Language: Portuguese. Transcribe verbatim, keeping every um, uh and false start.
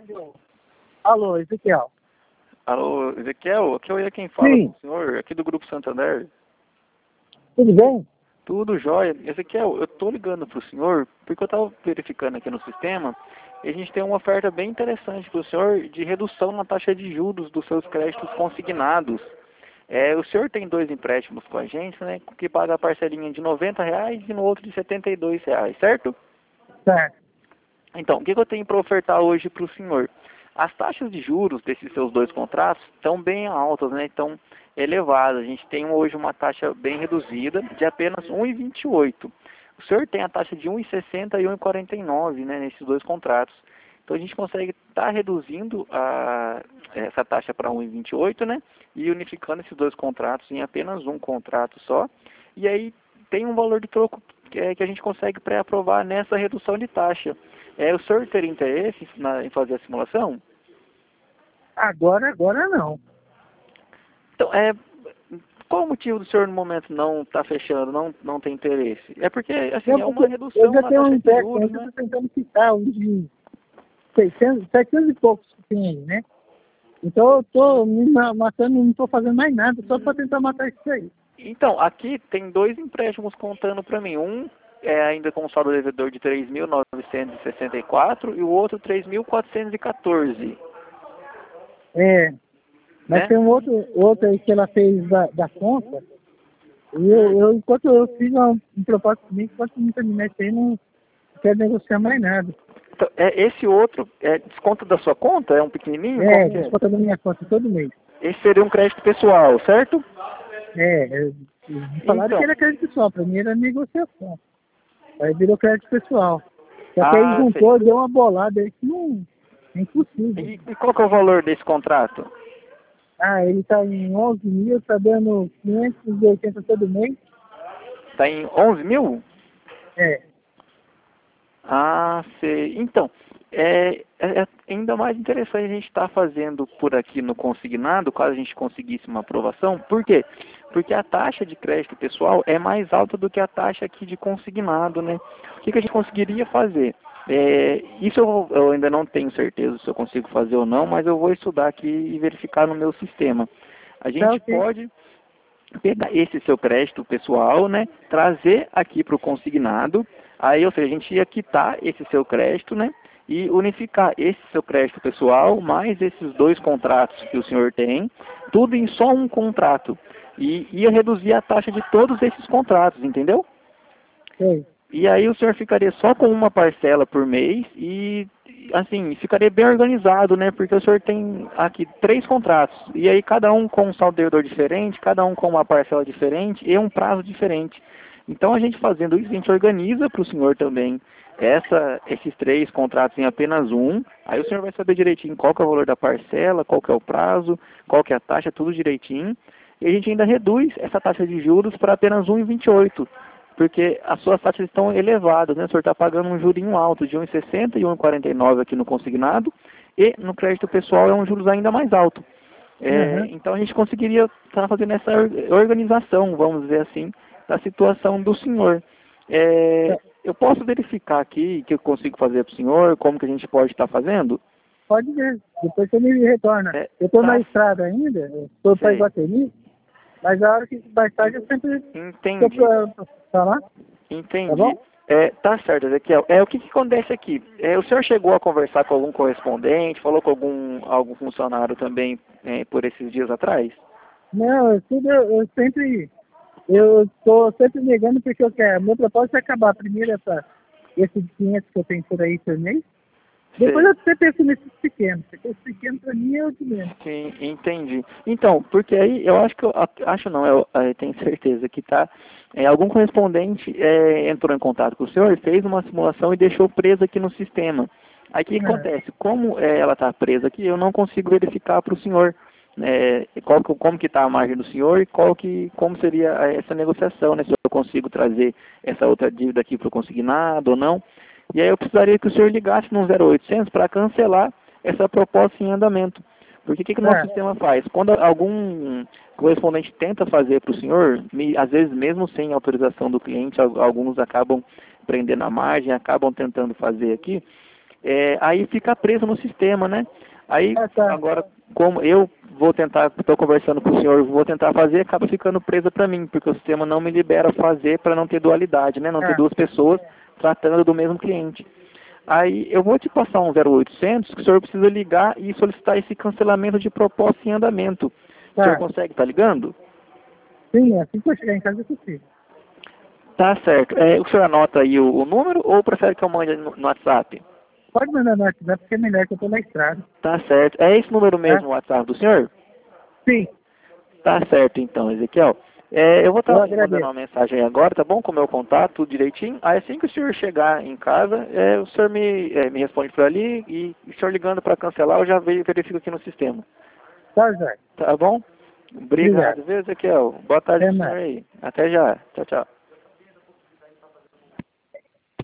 Alô, Ezequiel. Alô, Ezequiel, aqui é quem fala Sim. com o senhor, aqui do Grupo Santander. Tudo bem? Tudo jóia. Ezequiel, eu tô ligando pro senhor porque eu tava verificando aqui no sistema e a gente tem uma oferta bem interessante pro senhor de redução na taxa de juros dos seus créditos consignados. É, o senhor tem dois empréstimos com a gente, né, que paga a parcelinha de noventa reais e no outro de setenta e dois reais, certo? Certo. Então, o que que eu tenho para ofertar hoje para o senhor? As taxas de juros desses seus dois contratos estão bem altas, né? Estão elevadas. A gente tem hoje uma taxa bem reduzida de apenas um vírgula vinte e oito. O senhor tem a taxa de um vírgula sessenta e um vírgula quarenta e nove, né, nesses dois contratos. Então a gente consegue estar tá reduzindo a, essa taxa para um vírgula vinte e oito, né? E unificando esses dois contratos em apenas um contrato só. E aí tem um valor de troco que, é, que a gente consegue pré-aprovar nessa redução de taxa. É, o senhor teria interesse na, em fazer a simulação? Agora, agora não. Então, é, qual o motivo do senhor no momento não estar fechando, não, não tem interesse? É porque, assim, Eu, é uma eu redução já na tenho um taxa de empréstimo, eu juros, né? estou tentando quitar um de seiscentos, setecentos e poucos que tem aí, né? Então eu estou me ma- matando, não estou fazendo mais nada, só para tentar matar isso aí. Então, aqui tem dois empréstimos contando para mim. Um é ainda com saldo devedor de três mil novecentos e sessenta e quatro e o outro três mil quatrocentos e quatorze, É, mas né? tem um outro, outro aí que ela fez da, da conta, e eu, eu, enquanto eu fiz uma, um propósito comigo, enquanto não terminar isso aí, não quero negociar mais nada. Então, é, esse outro é desconto da sua conta? É um pequenininho? É, Como que é? desconta da minha conta todo mês. Esse seria um crédito pessoal, certo? É, eu- me falaram que Então, era crédito pessoal, para mim era negociação. Aí virou crédito pessoal. Só que aí ah, sei. juntou, deu uma bolada aí que não é impossível. E, e qual que é o valor desse contrato? Ah, ele tá em onze mil, tá dando quinhentos e oitenta todo mês. Está em onze mil? É, Ah, sei. Então, é, é- é ainda mais interessante a gente estar fazendo por aqui no consignado, caso a gente conseguisse uma aprovação. Por quê? Porque a taxa de crédito pessoal é mais alta do que a taxa aqui de consignado, né? O que, que a gente conseguiria fazer? É, isso eu, eu ainda não tenho certeza se eu consigo fazer ou não, mas eu vou estudar aqui e verificar no meu sistema. A tá gente ok. pode pegar esse seu crédito pessoal, né, trazer aqui para o consignado, aí, ou seja, a gente ia quitar esse seu crédito, né, e unificar esse seu crédito pessoal mais esses dois contratos que o senhor tem, tudo em só um contrato, e ia reduzir a taxa de todos esses contratos, entendeu? Sei. E aí o senhor ficaria só com uma parcela por mês e, assim, ficaria bem organizado, né? Porque o senhor tem aqui três contratos. E aí cada um com um saldo devedor diferente, cada um com uma parcela diferente e um prazo diferente. Então a gente fazendo isso, a gente organiza para o senhor também essa, esses três contratos em apenas um. Aí o senhor vai saber direitinho qual que é o valor da parcela, qual que é o prazo, qual que é a taxa, tudo direitinho. E a gente ainda reduz essa taxa de juros para apenas um vírgula vinte e oito. Porque as suas taxas estão elevadas, né? O senhor está pagando um jurinho alto de um vírgula sessenta e um vírgula quarenta e nove aqui no consignado, e no crédito pessoal é um juros ainda mais alto. É, Aham. então a gente conseguiria estar fazendo essa organização, vamos dizer assim, da situação do senhor. Tá. É, eu posso verificar aqui que eu consigo fazer para o senhor, como que a gente pode estar fazendo? Pode ver. Depois você me retorna. É, Eu estou na tá, estrada ainda, estou para sei, Iguatemi, mas a hora que mais tarde eu sempre estou entendi. para falar, tá Entendi. bom? É, tá certo, Ezequiel. É, o que, que acontece aqui? É, o senhor chegou a conversar com algum correspondente, falou com algum, algum funcionário também é, por esses dias atrás? Não, eu, tudo, eu, eu sempre, eu estou sempre negando porque eu quero. Meu propósito é acabar primeiro essa, esse de quinhentos que eu tenho por aí por mês. Depois Sei. eu até penso nesses pequenos, porque os pequenos para mim é o de menos. Sim, entendi. Então, porque aí eu acho que eu acho não, eu, eu tenho certeza que tá. É, algum correspondente é, entrou em contato com o senhor, fez uma simulação e deixou presa aqui no sistema. Aí o que Ah, acontece? Como é, ela está presa aqui, eu não consigo verificar para o senhor é, qual que, como que está a margem do senhor e qual que, como seria essa negociação, né? Se eu consigo trazer essa outra dívida aqui para o consignado ou não. E aí eu precisaria que o senhor ligasse no zero oitocentos para cancelar essa proposta em andamento. Porque o que, que o nosso ah, sistema faz? Quando algum correspondente tenta fazer para o senhor, me- às vezes mesmo sem autorização do cliente, al- alguns acabam prendendo a margem, acabam tentando fazer aqui, é, aí fica preso no sistema, né? Aí, Ah, tá. agora, como eu vou tentar, estou conversando com o senhor, vou tentar fazer, acaba ficando presa para mim, porque o sistema não me libera fazer para não ter dualidade, né? Não ter Ah, duas pessoas tratando do mesmo cliente. Aí eu vou te passar um zero oitocentos que o senhor precisa ligar e solicitar esse cancelamento de proposta em andamento. O tá. senhor consegue estar ligando? Sim, assim que eu chegar em casa eu consigo. Tá certo. É, o senhor anota aí o, o número ou prefere que eu mande no, no WhatsApp? Pode mandar no WhatsApp, porque é melhor que eu tô na estrada. Tá certo. É esse número Tá? mesmo o WhatsApp do senhor? Sim, Tá certo então, Ezequiel. É, eu vou eu estar mandando agradeço. uma mensagem aí agora, tá bom? Com o meu contato, tudo direitinho. Aí assim que o senhor chegar em casa, é, o senhor me, é, me responde por ali e o senhor ligando para cancelar, eu já ve- verifico aqui no sistema. Tá, Zé. Tá bom? Obrigado, Obrigado. viu, Ezequiel? Boa tarde Até pro mais. senhor aí. Até já. Tchau, tchau.